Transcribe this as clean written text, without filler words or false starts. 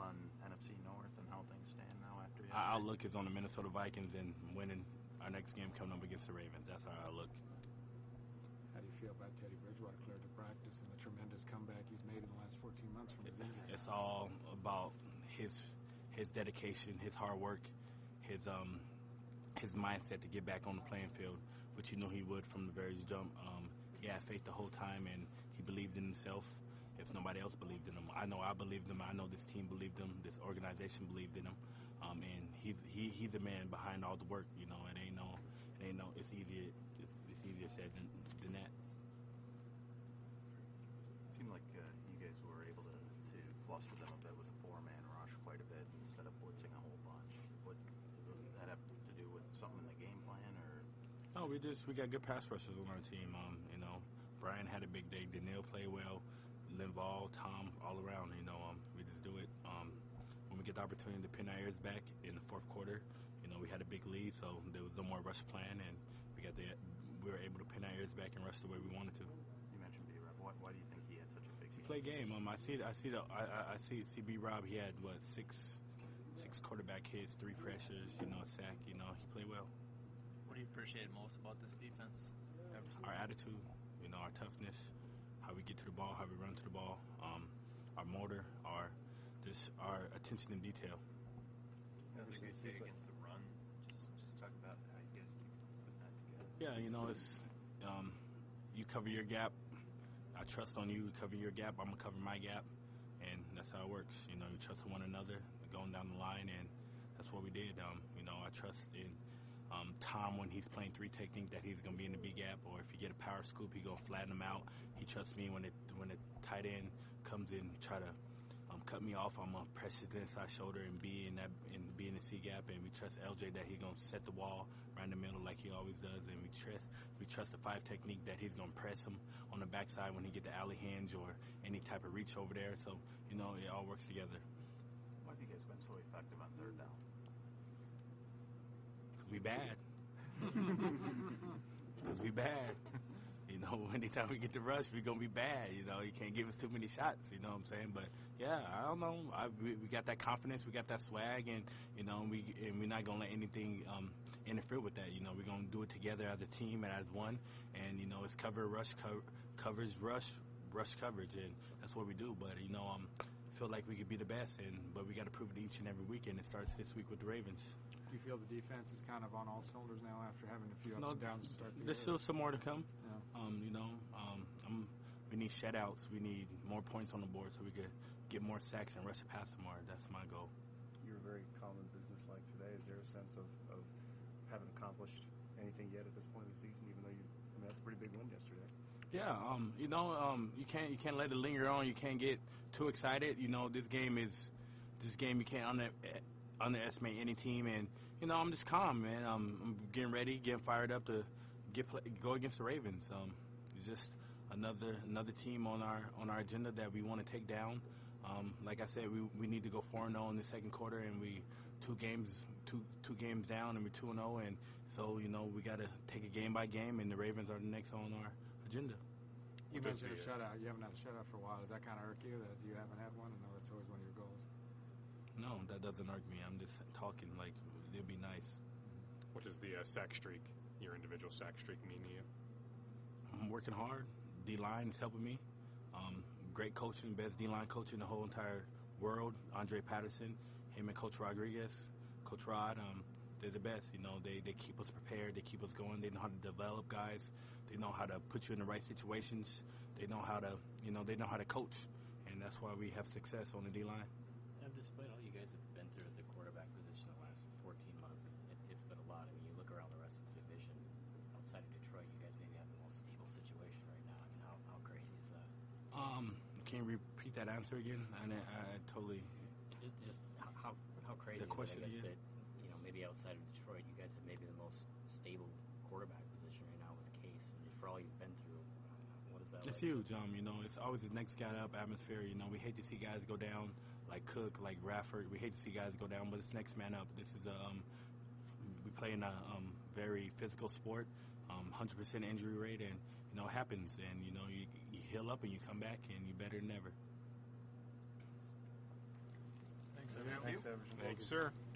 on NFC North and how things stand now after yesterday? Our outlook is on the Minnesota Vikings and winning our next game coming up against the Ravens. That's our outlook. How do you feel about Teddy Bridgewater cleared to practice and the tremendous comeback he's made in the last 14 months from his injury? It's all about his dedication, his hard work, his mindset to get back on the playing field, which he would from the very jump. He had faith the whole time, and he believed in himself. If nobody else believed in him, I know I believed in him. I know this team believed in him. This organization believed in him. And he's a man behind all the work. It ain't no. It's easier said than that. It seemed like you guys were able to fluster them a bit with a 4-man rush quite a bit instead of blitzing a whole bunch. What does that have to do with something in the game plan, or? No, we got good pass rushers on our team. Brian had a big day. Daniil played well. Linval, Tom, all around. We just do it. When we get the opportunity to pin our ears back in the fourth quarter, we had a big lead, so there was no more rush plan, and we were able to pin our ears back and rush the way we wanted to. You mentioned B-Rob. Why do you think he had such a big game? He played game. I see B-Rob. He had six quarterback hits, 3 pressures, a sack. He played well. What do you appreciate most about this defense? Our attitude, our toughness, how we get to the ball, how we run to the ball, our motor, our attention in detail. What do you say against the run? Just talk about how you guys keep putting that together. Yeah, it's you cover your gap. I trust on you. Cover your gap. I'm gonna cover my gap, and that's how it works. You trust one another going down the line, and that's what we did. I trust in Tom when he's playing 3 technique that he's gonna be in the B gap, or if you get a power scoop, he gonna flatten him out. He trusts me when the tight end comes in, try to cut me off. I'm gonna press his inside shoulder and be in the C gap, and we trust LJ that he's gonna set the wall right in the middle like he always does, and we trust the 5 technique that he's gonna press him on the backside when he get the alley hinge or any type of reach over there. So it all works together. Why have you guys been so effective on 3rd down? Because we bad. Because we bad. Anytime we get to rush, we're going to be bad. You can't give us too many shots, you know what I'm saying? But, yeah, I don't know. We got that confidence. We got that swag, and, we're not going to let anything interfere with that. We're going to do it together as a team and as one. And, it's coverage, rush coverage, and that's what we do. But, I feel like we could be the best, but we got to prove it each and every week, and it starts this week with the Ravens. Do you feel the defense is kind of on all cylinders now after having a few ups and downs to start the year? There's still some more to come. Yeah. We need shutouts. We need more points on the board so we could get more sacks and rush the passer more. That's my goal. You're very calm and businesslike today. Is there a sense of haven't accomplished anything yet at this point of the season, even though that's a pretty big win yesterday? Yeah, you can't let it linger on. You can't get too excited. This game you can't underestimate any team, and I'm just calm, man. I'm getting ready, getting fired up to go against the Ravens. It's just another team on our agenda that we want to take down. Like I said, we need to go 4-0 in the second quarter, and we two games down, and we're 2-0, and so we got to take it game by game, and the Ravens are the next on our agenda. You mentioned a shutout. You haven't had a shutout for a while. Does that kind of irk you that you haven't had one? I know that's always one of your goals. No, that doesn't irk me. I'm just talking like it'd be nice. What does the sack streak, your individual sack streak, mean to you? I'm working hard. D-line is helping me. Great coaching, best D-line coach in the whole entire world. Andre Patterson, him and Coach Rodriguez, Coach Rod. They're the best. They keep us prepared. They keep us going. They know how to develop guys. They know how to put you in the right situations. They know how to, coach, and that's why we have success on the D-line. And despite all you guys have been through at the quarterback position the last 14 months, it's been a lot. I mean, you look around the rest of the division outside of Detroit, you guys maybe have the most stable situation right now. I mean, how crazy is that? Can you repeat that answer again? I totally. Just how crazy the question is it, again? that maybe outside of Detroit, you guys have maybe the most stable quarterback position right now with Case. And for all you've been through, what is that? It's like? huge. It's always the next guy up atmosphere. We hate to see guys go down like Cook, like Rafford. We hate to see guys go down, but it's next man up. This is we play in a very physical sport, 100% injury rate, and it happens. And you heal up and you come back and you're better than ever. Thanks. Iverson. Thank you, sir.